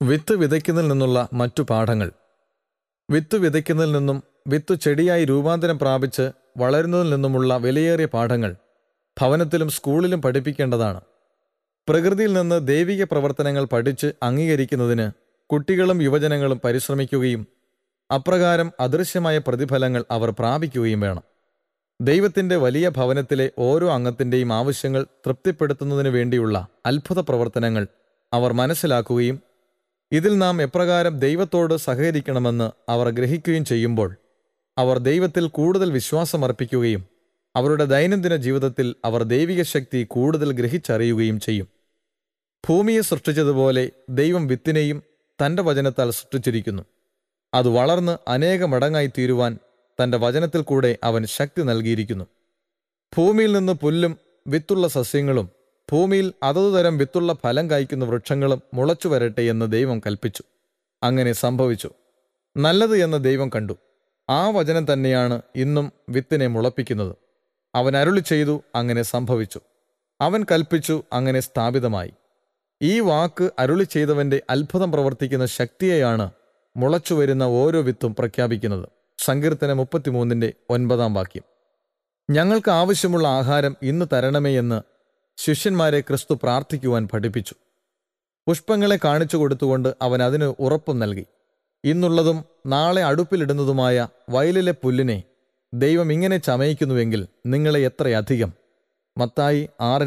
വിത്ത് വിതയ്ക്കുന്നതിൽ നിന്നുള്ള മറ്റു പാഠങ്ങൾ. വിത്ത് വിതയ്ക്കുന്നതിൽ നിന്നും വിത്ത് ചെടിയായി രൂപാന്തരം പ്രാപിച്ച് വളരുന്നതിൽ നിന്നുമുള്ള വിലയേറിയ പാഠങ്ങൾ ഭവനത്തിലും സ്കൂളിലും പഠിപ്പിക്കേണ്ടതാണ്. പ്രകൃതിയിൽ നിന്ന് ദൈവിക പ്രവർത്തനങ്ങൾ പഠിച്ച് അംഗീകരിക്കുന്നതിന് കുട്ടികളും യുവജനങ്ങളും പരിശ്രമിക്കുകയും അപ്രകാരം അദൃശ്യമായ പ്രതിഫലങ്ങൾ അവർ പ്രാപിക്കുകയും വേണം. ദൈവത്തിൻ്റെ വലിയ ഭവനത്തിലെ ഓരോ അംഗത്തിൻ്റെയും ആവശ്യങ്ങൾ തൃപ്തിപ്പെടുത്തുന്നതിനു വേണ്ടിയുള്ള അത്ഭുത പ്രവർത്തനങ്ങൾ അവർ മനസ്സിലാക്കുകയും ഇതിൽ നാം എപ്രകാരം ദൈവത്തോട് സഹകരിക്കണമെന്ന് അവർ ഗ്രഹിക്കുകയും ചെയ്യുമ്പോൾ അവർ ദൈവത്തിൽ കൂടുതൽ വിശ്വാസമർപ്പിക്കുകയും അവരുടെ ദൈനംദിന ജീവിതത്തിൽ അവർ ദൈവിക ശക്തി കൂടുതൽ ഗ്രഹിച്ചറിയുകയും ചെയ്യും. ഭൂമിയെ സൃഷ്ടിച്ചതുപോലെ ദൈവം വിത്തിനെയും തൻ്റെ വചനത്താൽ സൃഷ്ടിച്ചിരിക്കുന്നു. അത് വളർന്ന് അനേക മടങ്ങായി തീരുവാൻ തൻ്റെ വചനത്തിൽ കൂടെ അവൻ ശക്തി നൽകിയിരിക്കുന്നു. ഭൂമിയിൽ നിന്ന് പുല്ലും വിത്തുള്ള സസ്യങ്ങളും ഭൂമിയിൽ അതതുതരം വിത്തുള്ള ഫലം കായ്ക്കുന്ന വൃക്ഷങ്ങളും മുളച്ചു വരട്ടെ എന്ന് ദൈവം കൽപ്പിച്ചു. അങ്ങനെ സംഭവിച്ചു. നല്ലത് എന്ന് ദൈവം കണ്ടു. ആ വചനം തന്നെയാണ് ഇന്നും വിത്തിനെ മുളപ്പിക്കുന്നത്. അവൻ അരുളി ചെയ്തു, അങ്ങനെ സംഭവിച്ചു. അവൻ കൽപ്പിച്ചു, അങ്ങനെ സ്ഥാപിതമായി. ഈ വാക്ക് അരുളി ചെയ്തവൻ്റെ അത്ഭുതം പ്രവർത്തിക്കുന്ന ശക്തിയെയാണ് മുളച്ചു വരുന്ന ഓരോ വിത്തും പ്രഖ്യാപിക്കുന്നത്. സങ്കീർത്തനം 33:9 ഞങ്ങൾക്ക് ആവശ്യമുള്ള ആഹാരം ഇന്ന് തരണമേ എന്ന് ശിഷ്യന്മാരെ ക്രിസ്തു പ്രാർത്ഥിക്കുവാൻ പഠിപ്പിച്ചു. പുഷ്പങ്ങളെ കാണിച്ചു കൊടുത്തുകൊണ്ട് അവൻ അതിന് ഉറപ്പും നൽകി. ഇന്നുള്ളതും നാളെ അടുപ്പിലിടുന്നതുമായ വയലിലെ പുല്ലിനെ ദൈവം ഇങ്ങനെ ചമയിക്കുന്നുവെങ്കിൽ നിങ്ങളെ എത്രയധികം. മത്തായി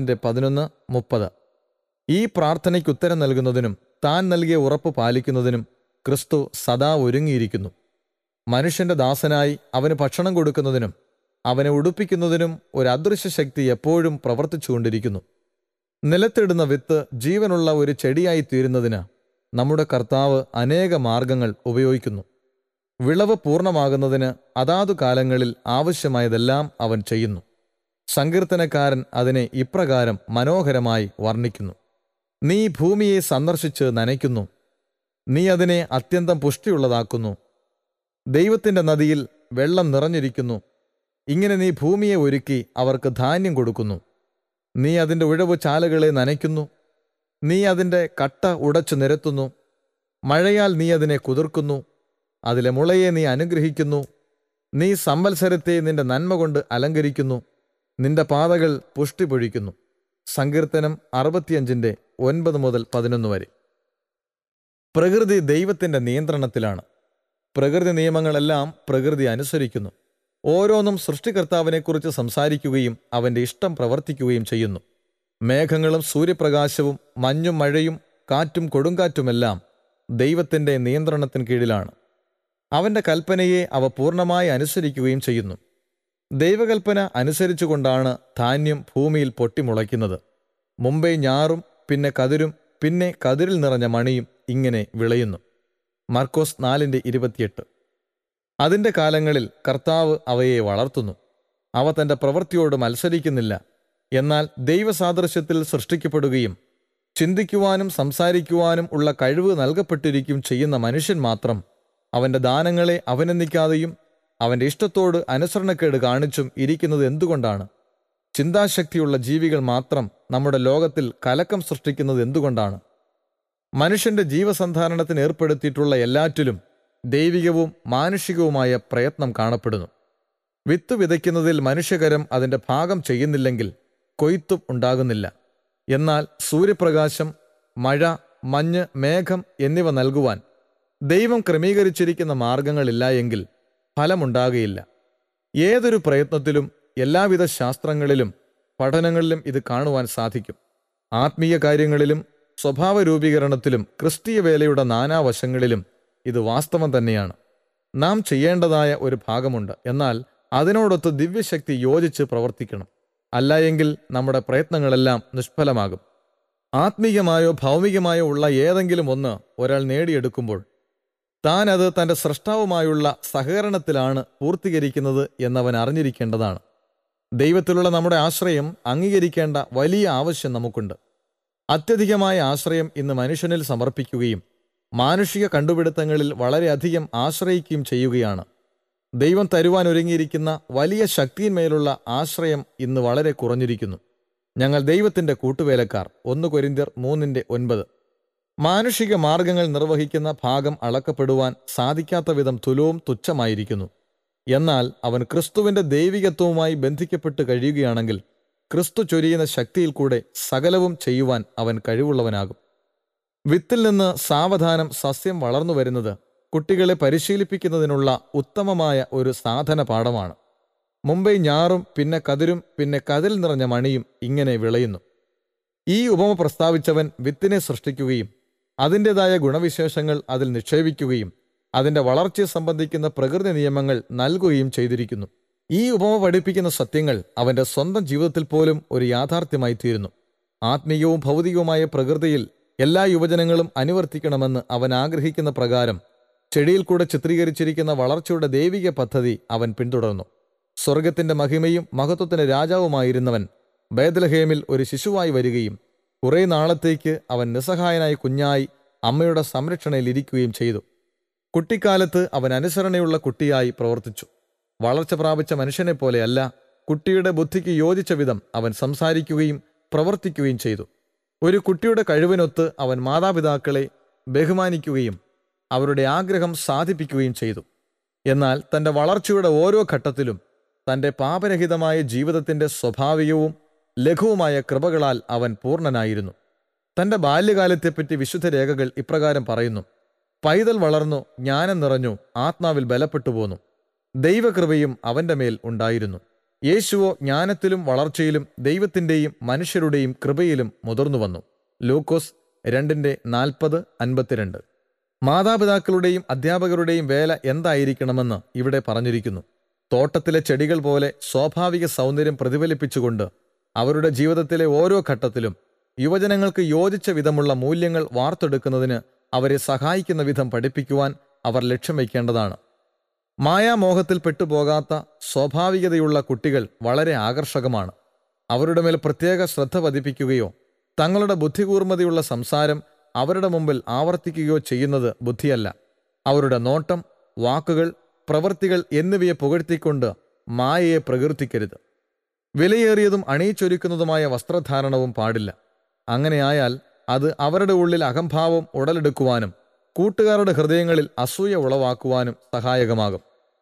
6:11-30 ഈ പ്രാർത്ഥനയ്ക്ക് ഉത്തരം നൽകുന്നതിനും താൻ നൽകിയ ഉറപ്പ് പാലിക്കുന്നതിനും ക്രിസ്തു സദാ ഒരുങ്ങിയിരിക്കുന്നു. മനുഷ്യന്റെ ദാസനായി അവന് ഭക്ഷണം കൊടുക്കുന്നതിനും അവനെ ഉടുപ്പിക്കുന്നതിനും ഒരു അദൃശ്യ ശക്തി എപ്പോഴും പ്രവർത്തിച്ചുകൊണ്ടിരിക്കുന്നു. നിലത്തിടുന്ന വിത്ത് ജീവനുള്ള ഒരു ചെടിയായി തീരുന്നതിന് നമ്മുടെ കർത്താവ് അനേക മാർഗങ്ങൾ ഉപയോഗിക്കുന്നു. വിളവ് പൂർണ്ണമാകുന്നതിന് അതാതു കാലങ്ങളിൽ ആവശ്യമായതെല്ലാം അവൻ ചെയ്യുന്നു. സങ്കീർത്തനക്കാരൻ അതിനെ ഇപ്രകാരം മനോഹരമായി വർണ്ണിക്കുന്നു: നീ ഭൂമിയെ സന്ദർശിച്ച് നനയ്ക്കുന്നു, നീ അതിനെ അത്യന്തം പുഷ്ടിയുള്ളതാക്കുന്നു. ദൈവത്തിൻ്റെ നദിയിൽ വെള്ളം നിറഞ്ഞിരിക്കുന്നു. ഇങ്ങനെ നീ ഭൂമിയെ ഒരുക്കി അവർക്ക് ധാന്യം കൊടുക്കുന്നു. നീ അതിൻ്റെ ഉഴവു ചാലുകളെ നനയ്ക്കുന്നു, നീ അതിൻ്റെ കട്ട ഉടച്ചു നിരത്തുന്നു. മഴയാൽ നീ അതിനെ കുതിർക്കുന്നു, അതിലെ മുളയെ നീ അനുഗ്രഹിക്കുന്നു. നീ സംവത്സരത്തെ നിന്റെ നന്മ കൊണ്ട് അലങ്കരിക്കുന്നു, നിന്റെ പാതകൾ പുഷ്ടി പൊഴിക്കുന്നു. സങ്കീർത്തനം 65:9-11 പ്രകൃതി ദൈവത്തിൻ്റെ നിയന്ത്രണത്തിലാണ്. പ്രകൃതി നിയമങ്ങളെല്ലാം പ്രകൃതി അനുസരിക്കുന്നു. ഓരോന്നും സൃഷ്ടികർത്താവിനെക്കുറിച്ച് സംസാരിക്കുകയും അവൻ്റെ ഇഷ്ടം പ്രവർത്തിക്കുകയും ചെയ്യുന്നു. മേഘങ്ങളും സൂര്യപ്രകാശവും മഞ്ഞും മഴയും കാറ്റും കൊടുങ്കാറ്റുമെല്ലാം ദൈവത്തിൻ്റെ നിയന്ത്രണത്തിന് കീഴിലാണ്. അവൻ്റെ കൽപ്പനയെ അവ പൂർണ്ണമായി അനുസരിക്കുകയും ചെയ്യുന്നു. ദൈവകൽപ്പന അനുസരിച്ചുകൊണ്ടാണ് ധാന്യം ഭൂമിയിൽ പൊട്ടിമുളയ്ക്കുന്നത്. മുമ്പേ ഞാറും പിന്നെ കതിരും പിന്നെ കതിരിൽ നിറഞ്ഞ മണിയും ഇങ്ങനെ വിളയുന്നു. മർക്കോസ് 4:28 അതിൻ്റെ കാലങ്ങളിൽ കർത്താവ് അവയെ വളർത്തുന്നു. അവ തൻ്റെ പ്രവൃത്തിയോട് മത്സരിക്കുന്നില്ല. എന്നാൽ ദൈവസാദൃശ്യത്തിൽ സൃഷ്ടിക്കപ്പെടുകയും ചിന്തിക്കുവാനും സംസാരിക്കുവാനും ഉള്ള കഴിവ് നൽകപ്പെട്ടിരിക്കും ചെയ്യുന്ന മനുഷ്യൻ മാത്രം അവൻ്റെ ദാനങ്ങളെ അഭിനന്ദിക്കാതെയും അവൻ്റെ ഇഷ്ടത്തോട് അനുസരണക്കേട് കാണിച്ചും ഇരിക്കുന്നത് എന്തുകൊണ്ടാണ്? ചിന്താശക്തിയുള്ള ജീവികൾ മാത്രം നമ്മുടെ ലോകത്തിൽ കലക്കം സൃഷ്ടിക്കുന്നത് എന്തുകൊണ്ടാണ്? മനുഷ്യന്റെ ജീവസന്ധാരണത്തിന് ഏർപ്പെടുത്തിയിട്ടുള്ള എല്ലാറ്റിലും ദൈവികവും മാനുഷികവുമായ പ്രയത്നം കാണപ്പെടുന്നു. വിത്ത് വിതയ്ക്കുന്നതിൽ മനുഷ്യകരം അതിൻ്റെ ഭാഗം ചെയ്യുന്നില്ലെങ്കിൽ കൊയ്ത്തും ഉണ്ടാകുന്നില്ല. എന്നാൽ സൂര്യപ്രകാശം, മഴ, മഞ്ഞ്, മേഘം എന്നിവ നൽകുവാൻ ദൈവം ക്രമീകരിച്ചിരിക്കുന്ന മാർഗങ്ങളില്ല എങ്കിൽ ഫലമുണ്ടാകുകയില്ല. ഏതൊരു പ്രയത്നത്തിലും എല്ലാവിധ ശാസ്ത്രങ്ങളിലും പഠനങ്ങളിലും ഇത് കാണുവാൻ സാധിക്കും. ആത്മീയ കാര്യങ്ങളിലും സ്വഭാവ രൂപീകരണത്തിലും ക്രിസ്തീയ വേലയുടെ നാനാവശങ്ങളിലും ഇത് വാസ്തവം തന്നെയാണ്. നാം ചെയ്യേണ്ടതായ ഒരു ഭാഗമുണ്ട്. എന്നാൽ അതിനോടൊത്ത് ദിവ്യശക്തി യോജിച്ച് പ്രവർത്തിക്കണം. അല്ലായെങ്കിൽ നമ്മുടെ പ്രയത്നങ്ങളെല്ലാം നിഷ്ഫലമാകും. ആത്മീയമായോ ഭൗമികമായോ ഉള്ള ഏതെങ്കിലും ഒന്ന് ഒരാൾ നേടിയെടുക്കുമ്പോൾ താൻ അത് തൻ്റെ സ്രഷ്ടാവുമായുള്ള സഹകരണത്തിലാണ് പൂർത്തീകരിക്കുന്നത് എന്നവൻ അറിഞ്ഞിരിക്കേണ്ടതാണ്. ദൈവത്തിലുള്ള നമ്മുടെ ആശ്രയം അംഗീകരിക്കേണ്ട വലിയ ആവശ്യം നമുക്കുണ്ട്. അത്യധികമായ ആശ്രയം ഇന്ന് മനുഷ്യനിൽ സമർപ്പിക്കുകയും മാനുഷിക കണ്ടുപിടുത്തങ്ങളിൽ വളരെയധികം ആശ്രയിക്കുകയും ചെയ്യുകയാണ്. ദൈവം തരുവാൻ ഒരുങ്ങിയിരിക്കുന്ന വലിയ ശക്തിയിന്മേലുള്ള ആശ്രയം ഇന്ന് വളരെ കുറഞ്ഞിരിക്കുന്നു. ഞങ്ങൾ ദൈവത്തിൻ്റെ കൂട്ടുവേലക്കാർ. 1 കൊരിന്ത്യർ 3:9 മാനുഷിക മാർഗങ്ങൾ നിർവഹിക്കുന്ന ഭാഗം അളക്കപ്പെടുവാൻ സാധിക്കാത്ത വിധം തുലവും തുച്ഛമായിരിക്കുന്നു. എന്നാൽ അവൻ ക്രിസ്തുവിന്റെ ദൈവികത്വവുമായി ബന്ധിക്കപ്പെട്ട് കഴിയുകയാണെങ്കിൽ ക്രിസ്തു ചൊരിയുന്ന ശക്തിയിൽ കൂടെ സകലവും ചെയ്യുവാൻ അവൻ കഴിവുള്ളവനാകും. വിത്തിൽ നിന്ന് സാവധാനം സസ്യം വളർന്നു വരുന്നത് കുട്ടികളെ പരിശീലിപ്പിക്കുന്നതിനുള്ള ഉത്തമമായ ഒരു സാധന പാഠമാണ്. മുമ്പേ ഞാറും പിന്നെ കതിരും പിന്നെ കതിൽ നിറഞ്ഞ മണിയും ഇങ്ങനെ വിളയുന്നു. ഈ ഉപമ പ്രസ്താവിച്ചവൻ വിത്തിനെ സൃഷ്ടിക്കുകയും അതിൻ്റെതായ ഗുണവിശേഷങ്ങൾ അതിൽ നിക്ഷേപിക്കുകയും അതിൻ്റെ വളർച്ചയെ സംബന്ധിക്കുന്ന പ്രകൃതി നിയമങ്ങൾ നൽകുകയും ചെയ്തിരിക്കുന്നു. ഈ ഉപമ പഠിപ്പിക്കുന്ന സത്യങ്ങൾ അവൻ്റെ സ്വന്തം ജീവിതത്തിൽ പോലും ഒരു യാഥാർത്ഥ്യമായി തീരുന്നു. ആത്മീയവും ഭൗതികവുമായ പ്രകൃതിയിൽ എല്ലാ യുവജനങ്ങളും അനുവർത്തിക്കണമെന്ന് അവൻ ആഗ്രഹിക്കുന്ന പ്രകാരം ചെടിയിൽ കൂടെ ചിത്രീകരിച്ചിരിക്കുന്ന വളർച്ചയുടെ ദൈവിക പദ്ധതി അവൻ പിന്തുടർന്നു. സ്വർഗത്തിന്റെ മഹിമയും മഹത്വത്തിന്റെ രാജാവുമായിരുന്നവൻ ബേത്ലഹേമിൽ ഒരു ശിശുവായി വരികയും കുറെ നാളത്തേക്ക് അവൻ നിസ്സഹായനായ കുഞ്ഞായി അമ്മയുടെ സംരക്ഷണയിൽ ഇരിക്കുകയും ചെയ്തു. കുട്ടിക്കാലത്ത് അവൻ അനുസരണയുള്ള കുട്ടിയായി പ്രവർത്തിച്ചു. വളർച്ച പ്രാപിച്ച മനുഷ്യനെ പോലെയല്ല, കുട്ടിയുടെ ബുദ്ധിക്ക് യോജിച്ച വിധം അവൻ സംസാരിക്കുകയും പ്രവർത്തിക്കുകയും ചെയ്തു. ഒരു കുട്ടിയുടെ കഴിവിനൊത്ത് അവൻ മാതാപിതാക്കളെ ബഹുമാനിക്കുകയും അവരുടെ ആഗ്രഹം സാധിപ്പിക്കുകയും ചെയ്തു. എന്നാൽ തൻ്റെ വളർച്ചയുടെ ഓരോ ഘട്ടത്തിലും തൻ്റെ പാപരഹിതമായ ജീവിതത്തിൻ്റെ സ്വാഭാവികവും ലഘുവുമായ കൃപകളാൽ അവൻ പൂർണ്ണനായിരുന്നു. തൻ്റെ ബാല്യകാലത്തെപ്പറ്റി വിശുദ്ധ രേഖകൾ ഇപ്രകാരം പറയുന്നു: പൈതൽ വളർന്നു, ജ്ഞാനം നിറഞ്ഞു, ആത്മാവിൽ ബലപ്പെട്ടു പോന്നു, ദൈവകൃപയും അവൻ്റെ മേൽ ഉണ്ടായിരുന്നു. യേശുവോ ജ്ഞാനത്തിലും വളർച്ചയിലും ദൈവത്തിൻ്റെയും മനുഷ്യരുടെയും കൃപയിലും മുതിർന്നു വന്നു. ലൂക്കോസ് 2:40-52. മാതാപിതാക്കളുടെയും അധ്യാപകരുടെയും വേല എന്തായിരിക്കണമെന്ന് ഇവിടെ പറഞ്ഞിരിക്കുന്നു. തോട്ടത്തിലെ ചെടികൾ പോലെ സ്വാഭാവിക സൗന്ദര്യം പ്രതിഫലിപ്പിച്ചുകൊണ്ട് അവരുടെ ജീവിതത്തിലെ ഓരോ ഘട്ടത്തിലും യുവജനങ്ങൾക്ക് യോജിച്ച വിധമുള്ള മൂല്യങ്ങൾ വാർത്തെടുക്കുന്നതിന് അവരെ സഹായിക്കുന്ന വിധം പഠിപ്പിക്കുവാൻ അവർ ലക്ഷ്യം വയ്ക്കേണ്ടതാണ്. മായാമോഹത്തിൽ പെട്ടുപോകാത്ത സ്വാഭാവികതയുള്ള കുട്ടികൾ വളരെ ആകർഷകമാണ്. അവരുടെ മേൽ പ്രത്യേക ശ്രദ്ധ പതിപ്പിക്കുകയോ തങ്ങളുടെ ബുദ്ധികൂർമ്മതയുള്ള സംസാരം അവരുടെ മുമ്പിൽ ആവർത്തിക്കുകയോ ചെയ്യുന്നത് ബുദ്ധിയല്ല. അവരുടെ നോട്ടം, വാക്കുകൾ, പ്രവൃത്തികൾ എന്നിവയെ പുകഴ്ത്തിക്കൊണ്ട് മായയെ പ്രകീർത്തിക്കരുത്. വിലയേറിയതും അണിയിച്ചൊരുക്കുന്നതുമായ വസ്ത്രധാരണവും പാടില്ല. അങ്ങനെയായാൽ അത് അവരുടെ ഉള്ളിൽ അഹംഭാവം ഉടലെടുക്കുവാനും കൂട്ടുകാരുടെ ഹൃദയങ്ങളിൽ അസൂയ ഉളവാക്കുവാനും സഹായകമാകും.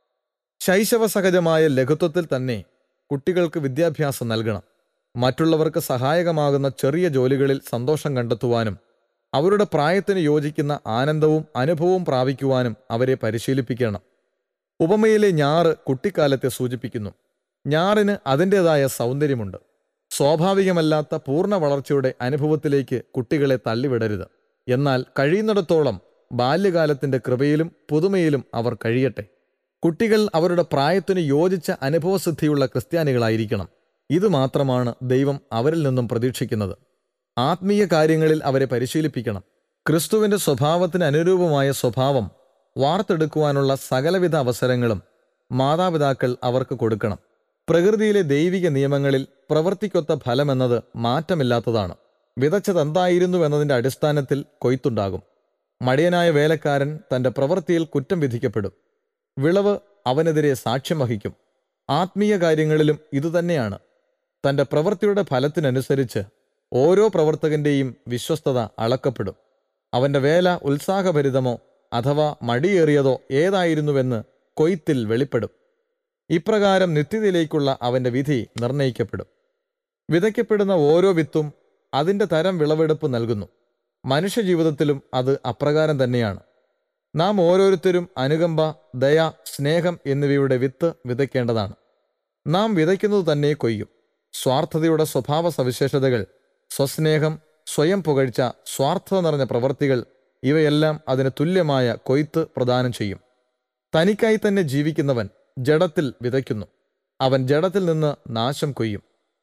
ശൈശവസഹജമായ ലഘുത്വത്തിൽ തന്നെ കുട്ടികൾക്ക് വിദ്യാഭ്യാസം നൽകണം. മറ്റുള്ളവർക്ക് സഹായകമാകുന്ന ചെറിയ ജോലികളിൽ സന്തോഷം കണ്ടെത്തുവാനും അവരുടെ പ്രായത്തിന് യോജിക്കുന്ന ആനന്ദവും അനുഭവവും പ്രാപിക്കുവാനും അവരെ പരിശീലിപ്പിക്കണം. ഉപമയിലെ ഞാറ് കുട്ടിക്കാലത്തെ സൂചിപ്പിക്കുന്നു. ഞാറിന് അതിൻ്റെതായ സൗന്ദര്യമുണ്ട്. സ്വാഭാവികമല്ലാത്ത പൂർണ്ണ വളർച്ചയുടെ അനുഭവത്തിലേക്ക് കുട്ടികളെ തള്ളിവിടരുത്. എന്നാൽ കഴിയുന്നിടത്തോളം ബാല്യകാലത്തിൻ്റെ കൃപയിലും പുതുമയിലും അവർ കഴിയട്ടെ. കുട്ടികൾ അവരുടെ പ്രായത്തിന് യോജിച്ച അനുഭവസിദ്ധിയുള്ള ക്രിസ്ത്യാനികളായിരിക്കണം. ഇതുമാത്രമാണ് ദൈവം അവരിൽ നിന്നും പ്രതീക്ഷിക്കുന്നത്. ആത്മീയ കാര്യങ്ങളിൽ അവരെ പരിശീലിപ്പിക്കണം. ക്രിസ്തുവിൻ്റെ സ്വഭാവത്തിന് അനുരൂപമായ സ്വഭാവം വാർത്തെടുക്കുവാനുള്ള സകലവിധ അവസരങ്ങളും മാതാപിതാക്കൾ അവർക്ക് കൊടുക്കണം. പ്രകൃതിയിലെ ദൈവിക നിയമങ്ങളിൽ പ്രവൃത്തിക്കൊത്ത ഫലമെന്നത് മാറ്റമില്ലാത്തതാണ്. വിതച്ചതെന്തായിരുന്നുവെന്നതിൻ്റെ അടിസ്ഥാനത്തിൽ കൊയ്ത്തുണ്ടാകും. മടിയനായ വേലക്കാരൻ തൻ്റെ പ്രവൃത്തിയിൽ കുറ്റം വിധിക്കപ്പെടും. വിളവ് അവനെതിരെ സാക്ഷ്യം വഹിക്കും. ആത്മീയ കാര്യങ്ങളിലും ഇതുതന്നെയാണ്. തൻ്റെ പ്രവൃത്തിയുടെ ഫലത്തിനനുസരിച്ച് ഓരോ പ്രവർത്തകന്റെയും വിശ്വസ്തത അളക്കപ്പെടും. അവൻ്റെ വേല ഉത്സാഹഭരിതമോ അഥവാ മടിയേറിയതോ ഏതായിരുന്നുവെന്ന് കൊയ്ത്തിൽ വെളിപ്പെടും. ഇപ്രകാരം നിത്യതയിലേക്കുള്ള അവൻ്റെ വിധി നിർണയിക്കപ്പെടും. വിതയ്ക്കപ്പെടുന്ന ഓരോ വിത്തും അതിൻ്റെ തരം വിളവെടുപ്പ് നൽകുന്നു. മനുഷ്യജീവിതത്തിലും അത് അപ്രകാരം തന്നെയാണ്. നാം ഓരോരുത്തരും അനുകമ്പ, ദയ, സ്നേഹം എന്നിവയുടെ വിത്ത് വിതയ്ക്കേണ്ടതാണ്. നാം വിതയ്ക്കുന്നത് തന്നെ കൊയ്യും. സ്വാർത്ഥതയുടെ സ്വഭാവ സവിശേഷതകൾ, സ്വസ്നേഹം, സ്വയം പുകഴ്ച, സ്വാർത്ഥത നിറഞ്ഞ പ്രവൃത്തികൾ ഇവയെല്ലാം അതിന് തുല്യമായ കൊയ്ത്ത് പ്രദാനം ചെയ്യും. തനിക്കായി തന്നെ ജീവിക്കുന്നവൻ ജഡത്തിൽ വിതയ്ക്കുന്നു. അവൻ ജഡത്തിൽ നിന്ന് നാശം കൊയ്യും.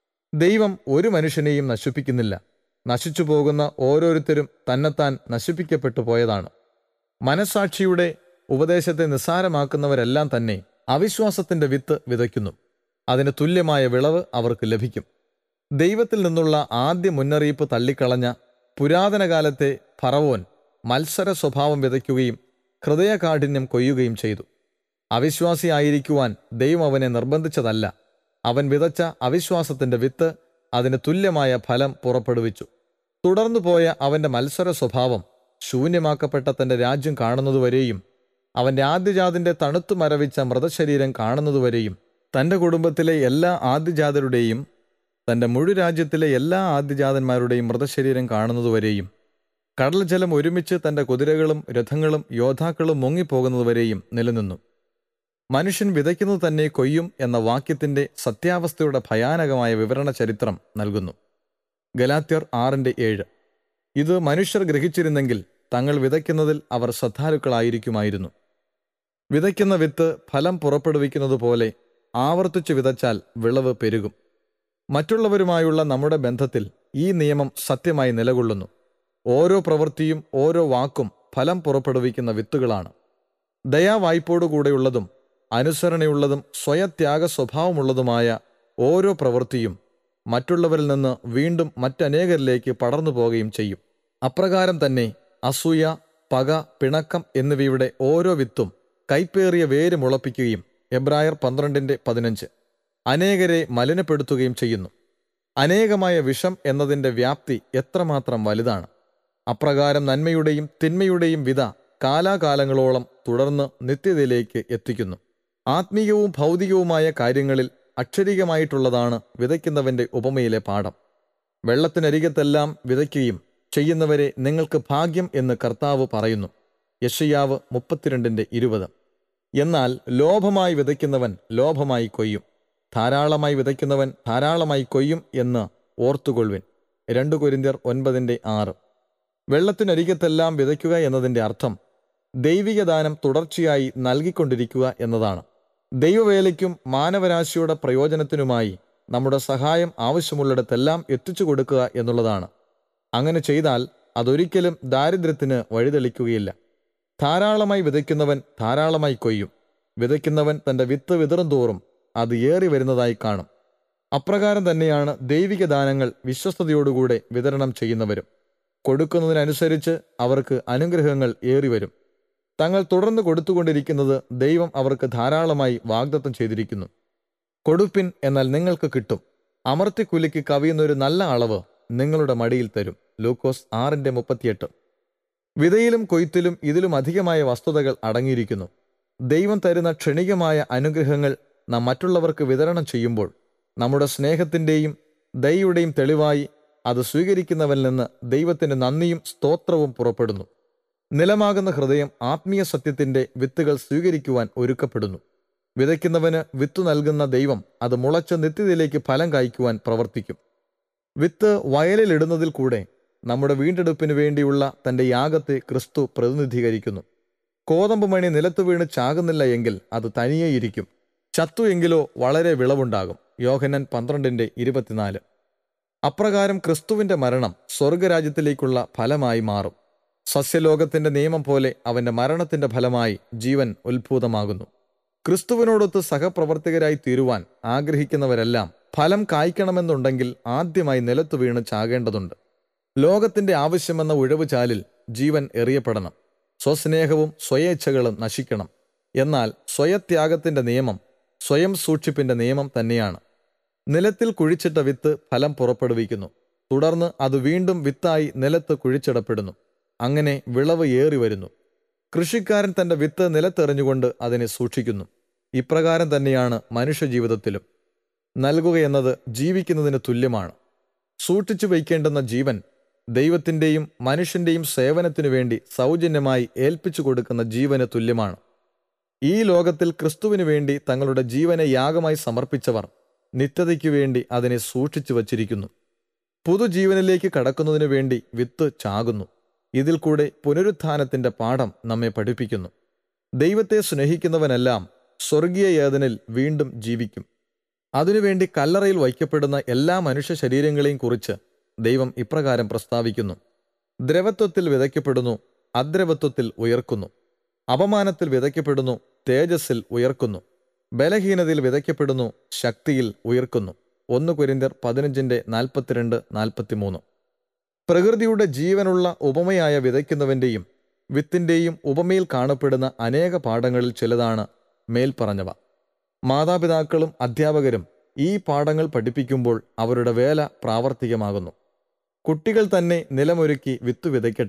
ദൈവം ഒരു മനുഷ്യനെയും നശിപ്പിക്കുന്നില്ല. നശിച്ചു പോകുന്ന ഓരോരുത്തരും തന്നെത്താൻ നശിപ്പിക്കപ്പെട്ടു പോയതാണ്. മനസ്സാക്ഷിയുടെ ഉപദേശത്തെ നിസ്സാരമാക്കുന്നവരെല്ലാം തന്നെ അവിശ്വാസത്തിന്റെ വിത്ത് വിതയ്ക്കുന്നു. അതിന് തുല്യമായ വിളവ് അവർക്ക് ലഭിക്കും. ദൈവത്തിൽ നിന്നുള്ള ആദ്യ മുന്നറിയിപ്പ് തള്ളിക്കളഞ്ഞ പുരാതന കാലത്തെ ഫറവോൻ മത്സര സ്വഭാവം വിതയ്ക്കുകയും ഹൃദയകാഠിന്യം കൊയ്യുകയും ചെയ്തു. അവിശ്വാസിയായിരിക്കുവാൻ ദൈവം അവനെ നിർബന്ധിച്ചതല്ല. അവൻ വിതച്ച അവിശ്വാസത്തിന്റെ വിത്ത് അതിന് തുല്യമായ ഫലം പുറപ്പെടുവിച്ചു. തുടർന്നു പോയ അവന്റെ മത്സര സ്വഭാവം ശൂന്യമാക്കപ്പെട്ട തൻ്റെ രാജ്യം കാണുന്നതുവരെയും, അവൻ്റെ ആദ്യജാതിൻ്റെ തണുത്തു മരവിച്ച മൃതശരീരം കാണുന്നതുവരെയും, തൻ്റെ കുടുംബത്തിലെ എല്ലാ ആദ്യജാതരുടെയും തൻ്റെ മുഴു രാജ്യത്തിലെ എല്ലാ ആദ്യജാതന്മാരുടെയും മൃതശരീരം കാണുന്നതുവരെയും, കടൽ ജലം ഒരുമിച്ച് തൻ്റെ കുതിരകളും രഥങ്ങളും യോദ്ധാക്കളും മുങ്ങിപ്പോകുന്നതുവരെയും നിലനിന്നു. മനുഷ്യൻ വിതയ്ക്കുന്നത് തന്നെ കൊയ്യും എന്ന വാക്യത്തിൻ്റെ സത്യാവസ്ഥയുടെ ഭയാനകമായ വിവരണ ചരിത്രം നൽകുന്നു. ഗലാത്യർ 6:7. ഇത് മനുഷ്യർ ഗ്രഹിച്ചിരുന്നെങ്കിൽ തങ്ങൾ വിതയ്ക്കുന്നതിൽ അവർ ശ്രദ്ധാലുക്കളായിരിക്കുമായിരുന്നു. വിതയ്ക്കുന്ന വിത്ത് ഫലം പുറപ്പെടുവിക്കുന്നത് പോലെ ആവർത്തിച്ചു വിതച്ചാൽ വിളവ് പെരുകും. മറ്റുള്ളവരുമായുള്ള നമ്മുടെ ബന്ധത്തിൽ ഈ നിയമം സത്യമായി നിലകൊള്ളുന്നു. ഓരോ പ്രവൃത്തിയും ഓരോ വാക്കും ഫലം പുറപ്പെടുവിക്കുന്ന വിത്തുകളാണ്. ദയാവായ്പോടുകൂടെയുള്ളതും അനുസരണയുള്ളതും സ്വയത്യാഗ സ്വഭാവമുള്ളതുമായ ഓരോ പ്രവൃത്തിയും മറ്റുള്ളവരിൽ നിന്ന് വീണ്ടും മറ്റനേകരിലേക്ക് പടർന്നു പോകുകയും ചെയ്യും. അപ്രകാരം തന്നെ അസൂയ, പക, പിണക്കം എന്നിവയുടെ ഓരോ വിത്തും കൈപ്പേറിയ വേര് മുളപ്പിക്കുകയും എബ്രായർ 12:15 അനേകരെ മലിനപ്പെടുത്തുകയും ചെയ്യുന്നു. അനേകമായ വിഷം എന്നതിൻ്റെ വ്യാപ്തി എത്രമാത്രം വലുതാണ്! അപ്രകാരം നന്മയുടെയും തിന്മയുടെയും വിത കാലാകാലങ്ങളോളം തുടർന്ന് നിത്യതയിലേക്ക് എത്തിക്കുന്നു. ആത്മീയവും ഭൗതികവുമായ കാര്യങ്ങളിൽ അക്ഷരികമായിട്ടുള്ളതാണ് വിതയ്ക്കുന്നവൻ്റെ ഉപമയിലെ പാഠം. വെള്ളത്തിനരികത്തെല്ലാം വിതയ്ക്കുകയും ചെയ്യുന്നവരെ നിങ്ങൾക്ക് ഭാഗ്യം എന്ന് കർത്താവ് പറയുന്നു. യെശയ്യാവ് 32:20. എന്നാൽ ലോഭമായി വിതയ്ക്കുന്നവൻ ലോഭമായി കൊയ്യും, ധാരാളമായി വിതയ്ക്കുന്നവൻ ധാരാളമായി കൊയ്യും എന്ന് ഓർത്തുകൊള്ളുവിൻ. 2 കൊരിന്ത്യർ 9:6. വെള്ളത്തിനരികത്തെല്ലാം വിതയ്ക്കുക എന്നതിൻ്റെ അർത്ഥം ദൈവിക ദാനം തുടർച്ചയായി നൽകിക്കൊണ്ടിരിക്കുക എന്നതാണ്. ദൈവവേലയ്ക്കും മാനവരാശിയുടെ പ്രയോജനത്തിനുമായി നമ്മുടെ സഹായം ആവശ്യമുള്ളിടത്തെല്ലാം എത്തിച്ചു കൊടുക്കുക എന്നുള്ളതാണ്. അങ്ങനെ ചെയ്താൽ അതൊരിക്കലും ദാരിദ്ര്യത്തിന് വഴിതെളിക്കുകയില്ല. ധാരാളമായി വിതയ്ക്കുന്നവൻ ധാരാളമായി കൊയ്യും. വിതയ്ക്കുന്നവൻ തൻ്റെ വിത്ത് വിതറും തോറും അത് ഏറി വരുന്നതായി കാണും. അപ്രകാരം തന്നെയാണ് ദൈവിക ദാനങ്ങൾ വിശ്വസ്തയോടുകൂടെ വിതരണം ചെയ്യുന്നവരും. കൊടുക്കുന്നതിനനുസരിച്ച് അവർക്ക് അനുഗ്രഹങ്ങൾ ഏറിവരും. തങ്ങൾ തുടർന്ന് കൊടുത്തുകൊണ്ടിരിക്കുന്നത് ദൈവം അവർക്ക് ധാരാളമായി വാഗ്ദത്തം ചെയ്തിരിക്കുന്നു. കൊടുപ്പിൻ, എന്നാൽ നിങ്ങൾക്ക് കിട്ടും. അമർത്തിക്കുലിക്ക് കവിയുന്നൊരു നല്ല അളവ് നിങ്ങളുടെ മടിയിൽ തരും. ലൂക്കോസ് 6:38. വിതയിലും കൊയ്ത്തിലും ഇതിലും അധികമായ വസ്തുതകൾ അടങ്ങിയിരിക്കുന്നു. ദൈവം തരുന്ന ക്ഷണികമായ അനുഗ്രഹങ്ങൾ നാം മറ്റുള്ളവർക്ക് വിതരണം ചെയ്യുമ്പോൾ നമ്മുടെ സ്നേഹത്തിൻ്റെയും ദയയുടെയും തെളിവായി അത് സ്വീകരിക്കുന്നവരിൽ നിന്ന് ദൈവത്തിന് നന്ദിയും സ്തോത്രവും പുറപ്പെടുന്നു. നിലമാകുന്ന ഹൃദയം ആത്മീയ സത്യത്തിൻ്റെ വിത്തുകൾ സ്വീകരിക്കുവാൻ ഒരുക്കപ്പെടുന്നു. വിതയ്ക്കുന്നവന് വിത്തു നൽകുന്ന ദൈവം അത് മുളച്ച് നിത്യതയിലേക്ക് ഫലം കായ്ക്കുവാൻ പ്രവർത്തിക്കും. വിത്ത് വയലിലിടുന്നതിൽ കൂടെ നമ്മുടെ വീണ്ടെടുപ്പിന് വേണ്ടിയുള്ള തൻ്റെ യാഗത്തെ ക്രിസ്തു പ്രതിനിധീകരിക്കുന്നു. കോതമ്പ് മണി നിലത്തു വീണ് ചാകുന്നില്ല എങ്കിൽ അത് തനിയെ ഇരിക്കും. ചത്തു എങ്കിലോ വളരെ വിളവുണ്ടാകും. യോഹന്നാൻ 12:24. അപ്രകാരം ക്രിസ്തുവിൻ്റെ മരണം സ്വർഗരാജ്യത്തിലേക്കുള്ള ഫലമായി മാറും. സസ്യലോകത്തിൻ്റെ നിയമം പോലെ അവൻ്റെ മരണത്തിൻ്റെ ഫലമായി ജീവൻ ഉത്ഭൂതമാകുന്നു. ക്രിസ്തുവിനോടൊത്ത് സഹപ്രവർത്തകരായി തീരുവാൻ ആഗ്രഹിക്കുന്നവരെല്ലാം ഫലം കായ്ക്കണമെന്നുണ്ടെങ്കിൽ ആദ്യമായി നിലത്തു വീണ് ചാകേണ്ടതുണ്ട്. ലോകത്തിൻ്റെ ആവശ്യമെന്ന ഉഴവുചാലിൽ ജീവൻ എറിയപ്പെടണം. സ്വസ്നേഹവും സ്വയേച്ഛകളും നശിക്കണം. എന്നാൽ സ്വയത്യാഗത്തിൻ്റെ നിയമം സ്വയം സൂക്ഷിപ്പിൻ്റെ നിയമം തന്നെയാണ്. നിലത്തിൽ കുഴിച്ചിട്ട വിത്ത് ഫലം പുറപ്പെടുവിക്കുന്നു. തുടർന്ന് അത് വീണ്ടും വിത്തായി നിലത്ത് കുഴിച്ചിടപ്പെടുന്നു. അങ്ങനെ വിളവ് ഏറി വരുന്നു. കൃഷിക്കാരൻ തൻ്റെ വിത്ത് നിലത്തെറിഞ്ഞുകൊണ്ട് അതിനെ സൂക്ഷിക്കുന്നു. ഇപ്രകാരം തന്നെയാണ് മനുഷ്യജീവിതത്തിലും. നൽകുകയെന്നത് ജീവിക്കുന്നതിന് തുല്യമാണ്. സൂക്ഷിച്ചു വയ്ക്കേണ്ടുന്ന ജീവൻ ദൈവത്തിൻ്റെയും മനുഷ്യൻ്റെയും സേവനത്തിനു വേണ്ടി സൗജന്യമായി ഏൽപ്പിച്ചു കൊടുക്കുന്ന ജീവന് തുല്യമാണ്. ഈ ലോകത്തിൽ ക്രിസ്തുവിനു വേണ്ടി തങ്ങളുടെ ജീവനെ യാഗമായി സമർപ്പിച്ചവർ നിത്യതയ്ക്കു വേണ്ടി അതിനെ സൂക്ഷിച്ചു വച്ചിരിക്കുന്നു. പുതുജീവനിലേക്ക് കടക്കുന്നതിനു വേണ്ടി വിത്ത് ചാകുന്നു. ഇതിൽ കൂടെ പുനരുത്ഥാനത്തിൻ്റെ പാഠം നമ്മെ പഠിപ്പിക്കുന്നു. ദൈവത്തെ സ്നേഹിക്കുന്നവനെല്ലാം സ്വർഗീയ യാതനയിൽ വീണ്ടും ജീവിക്കും. അതിനുവേണ്ടി കല്ലറയിൽ വയ്ക്കപ്പെടുന്ന എല്ലാ മനുഷ്യ ശരീരങ്ങളെയും കുറിച്ച് ദൈവം ഇപ്രകാരം പ്രസ്താവിക്കുന്നു: ദ്രവത്വത്തിൽ വിതയ്ക്കപ്പെടുന്നു, അദ്രവത്വത്തിൽ ഉയർക്കുന്നു. അപമാനത്തിൽ വിതയ്ക്കപ്പെടുന്നു, തേജസ്സിൽ ഉയർക്കുന്നു. ബലഹീനതയിൽ വിതയ്ക്കപ്പെടുന്നു, ശക്തിയിൽ ഉയർക്കുന്നു. 1 കൊരിന്ത്യർ 15:42-43. പ്രകൃതിയുടെ ജീവനുള്ള ഉപമയായ വിതയ്ക്കുന്നവൻ്റെയും വിത്തിൻ്റെയും ഉപമയിൽ കാണപ്പെടുന്ന അനേക പാഠങ്ങളിൽ ചിലതാണ് മേൽപ്പറഞ്ഞവ. മാതാപിതാക്കളും അധ്യാപകരും ഈ പാഠങ്ങൾ പഠിപ്പിക്കുമ്പോൾ അവരുടെ വേല പ്രാവർത്തികമാകുന്നു. കുട്ടികൾ തന്നെ നിലമൊരുക്കി വിത്തു വിതയ്ക്കട്ടെ.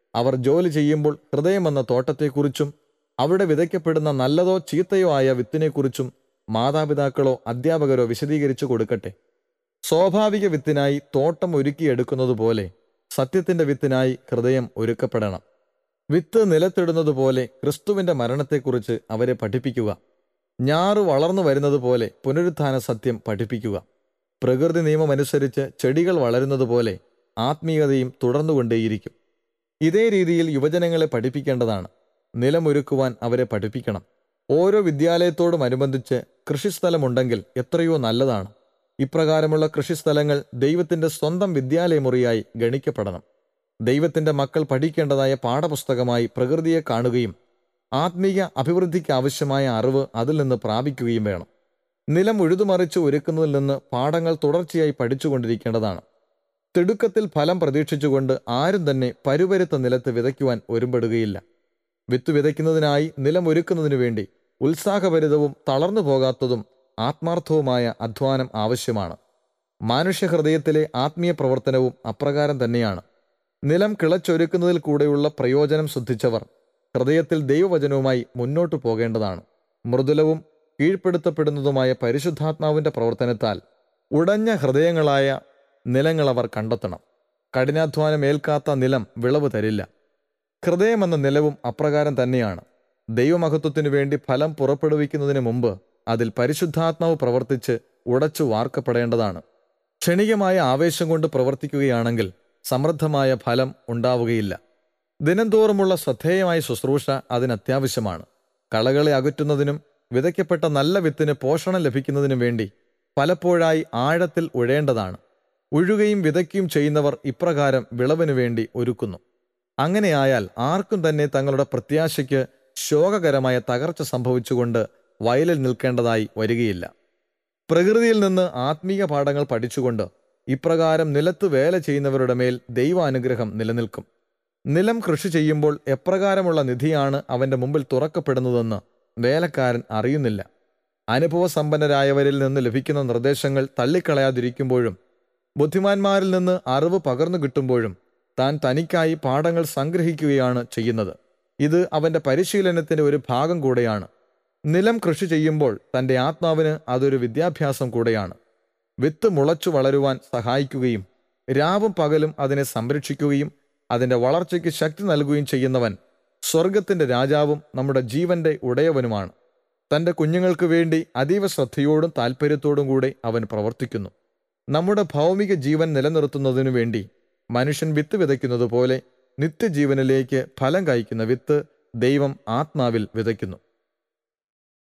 അവർ ജോലി ചെയ്യുമ്പോൾ ഹൃദയമെന്ന തോട്ടത്തെക്കുറിച്ചും അവിടെ വിതയ്ക്കപ്പെടുന്ന നല്ലതോ ചീത്തയോ ആയ വിത്തിനെക്കുറിച്ചും മാതാപിതാക്കളോ അധ്യാപകരോ വിശദീകരിച്ചു കൊടുക്കട്ടെ. സ്വാഭാവിക വിത്തിനായി തോട്ടം ഒരുക്കിയെടുക്കുന്നതുപോലെ സത്യത്തിന്റെ വിത്തിനായി ഹൃദയം ഒരുക്കപ്പെടണം. വിത്ത് നിലത്തിടുന്നതുപോലെ ക്രിസ്തുവിന്റെ മരണത്തെക്കുറിച്ച് അവരെ പഠിപ്പിക്കുക. ഞാറ് വളർന്നു വരുന്നത് പോലെ പുനരുത്ഥാന സത്യം പഠിപ്പിക്കുക. പ്രകൃതി നിയമമനുസരിച്ച് ചെടികൾ വളരുന്നതുപോലെ ആത്മീയതയും തുടർന്നുകൊണ്ടേയിരിക്കും. ഇതേ രീതിയിൽ യുവജനങ്ങളെ പഠിപ്പിക്കേണ്ടതാണ്. നിലമൊരുക്കുവാൻ അവരെ പഠിപ്പിക്കണം. ഓരോ വിദ്യാലയത്തോടും അനുബന്ധിച്ച് കൃഷിസ്ഥലമുണ്ടെങ്കിൽ എത്രയോ നല്ലതാണ്. ഇപ്രകാരമുള്ള കൃഷിസ്ഥലങ്ങൾ ദൈവത്തിന്റെ സ്വന്തം വിദ്യാലയമുറിയായി ഗണിക്കപ്പെടണം. ദൈവത്തിന്റെ മക്കൾ പഠിക്കേണ്ടതായ പാഠപുസ്തകമായി പ്രകൃതിയെ കാണുകയും ആത്മീയ അഭിവൃദ്ധിക്ക് ആവശ്യമായ അറിവ് അതിൽ നിന്ന് പ്രാപിക്കുകയും വേണം. നിലം ഉഴുതുമറിച്ച് ഒരുക്കുന്നതിൽ നിന്ന് പാഠങ്ങൾ തുടർച്ചയായി പഠിച്ചുകൊണ്ടിരിക്കേണ്ടതാണ്. തിടുക്കത്തിൽ ഫലം പ്രതീക്ഷിച്ചുകൊണ്ട് ആരും തന്നെ പരുപരുത്ത നിലത്ത് വിതയ്ക്കുവാൻ ഒരുമ്പെടുകയില്ല. വിത്ത് വിതയ്ക്കുന്നതിനായി നിലം ഒരുക്കുന്നതിനു വേണ്ടി ഉത്സാഹഭരിതവും തളർന്നു പോകാത്തതും ആത്മാർത്ഥവുമായ അധ്വാനം ആവശ്യമാണ്. മനുഷ്യഹൃദയത്തിലെ ആത്മീയ പ്രവർത്തനവും അപ്രകാരം തന്നെയാണ്. നിലം കിളച്ചൊരുക്കുന്നതിൽ കൂടെയുള്ള പ്രയോജനം ശ്രദ്ധിച്ചവർ ഹൃദയത്തിൽ ദൈവവചനവുമായി മുന്നോട്ടു പോകേണ്ടതാണ്. മൃദുലവും കീഴ്പ്പെടുത്തപ്പെടുന്നതുമായ പരിശുദ്ധാത്മാവിന്റെ പ്രവർത്തനത്താൽ ഉടഞ്ഞ ഹൃദയങ്ങളായ നിലങ്ങളവർ കണ്ടെത്തണം. കഠിനാധ്വാനം ഏൽക്കാത്ത നിലം വിളവ് തരില്ല. ഹൃദയമെന്ന നിലവും അപ്രകാരം തന്നെയാണ്. ദൈവമഹത്വത്തിനു വേണ്ടി ഫലം പുറപ്പെടുവിക്കുന്നതിന് മുമ്പ് അതിൽ പരിശുദ്ധാത്മാവ് പ്രവർത്തിച്ച് ഉടച്ചു വാർക്കപ്പെടേണ്ടതാണ്. ക്ഷണികമായ ആവേശം കൊണ്ട് പ്രവർത്തിക്കുകയാണെങ്കിൽ സമൃദ്ധമായ ഫലം ഉണ്ടാവുകയില്ല. ദിനംതോറുമുള്ള ശ്രദ്ധേയമായ ശുശ്രൂഷ അതിനത്യാവശ്യമാണ്. കളകളെ അകറ്റുന്നതിനും വിതയ്ക്കപ്പെട്ട നല്ല വിത്തിന് പോഷണം ലഭിക്കുന്നതിനും വേണ്ടി പലപ്പോഴായി ആഴത്തിൽ ഉഴേണ്ടതാണ്. ഉഴുകയും വിതയ്ക്കുകയും ചെയ്യുന്നവർ ഇപ്രകാരം വിളവിനു വേണ്ടി ഒരുക്കുന്നു. അങ്ങനെയായാൽ ആർക്കും തന്നെ തങ്ങളുടെ പ്രത്യാശയ്ക്ക് ശോകകരമായ തകർച്ച സംഭവിച്ചുകൊണ്ട് വയലിൽ നിൽക്കേണ്ടതായി വരികയില്ല. പ്രകൃതിയിൽ നിന്ന് ആത്മീയ പാഠങ്ങൾ പഠിച്ചുകൊണ്ട് ഇപ്രകാരം നിലത്ത് വേല ചെയ്യുന്നവരുടെ മേൽ ദൈവാനുഗ്രഹം നിലനിൽക്കും. നിലം കൃഷി ചെയ്യുമ്പോൾ എപ്രകാരമുള്ള നിധിയാണ് അവന്റെ മുമ്പിൽ തുറക്കപ്പെടുന്നതെന്ന് വേലക്കാരൻ അറിയുന്നില്ല. അനുഭവസമ്പന്നരായവരിൽ നിന്ന് ലഭിക്കുന്ന നിർദ്ദേശങ്ങൾ തള്ളിക്കളയാതിരിക്കുമ്പോഴും ബുദ്ധിമാന്മാരിൽ നിന്ന് അറിവ് പകർന്നു കിട്ടുമ്പോഴും താൻ തനിക്കായി പാഠങ്ങൾ സംഗ്രഹിക്കുകയാണ് ചെയ്യുന്നത്. ഇത് അവന്റെ പരിശീലനത്തിന്റെ ഒരു ഭാഗം കൂടെയാണ്. നിലം കൃഷി ചെയ്യുമ്പോൾ തൻ്റെ ആത്മാവിന് അതൊരു വിദ്യാഭ്യാസം കൂടെയാണ്. വിത്ത് മുളച്ചു വളരുവാൻ സഹായിക്കുകയും രാവും പകലും അതിനെ സംരക്ഷിക്കുകയും അതിൻ്റെ വളർച്ചയ്ക്ക് ശക്തി നൽകുകയും ചെയ്യുന്നവൻ സ്വർഗത്തിൻ്റെ രാജാവും നമ്മുടെ ജീവന്റെ ഉടയവനുമാണ്. തൻ്റെ കുഞ്ഞുങ്ങൾക്ക് വേണ്ടി അതീവ ശ്രദ്ധയോടും താല്പര്യത്തോടും കൂടെ അവൻ പ്രവർത്തിക്കുന്നു. നമ്മുടെ ഭൗമിക ജീവൻ നിലനിർത്തുന്നതിനു വേണ്ടി മനുഷ്യൻ വിത്ത് വിതയ്ക്കുന്നത് പോലെ നിത്യജീവനിലേക്ക് ഫലം കായ്ക്കുന്ന വിത്ത് ദൈവം ആത്മാവിൽ വിതയ്ക്കുന്നു.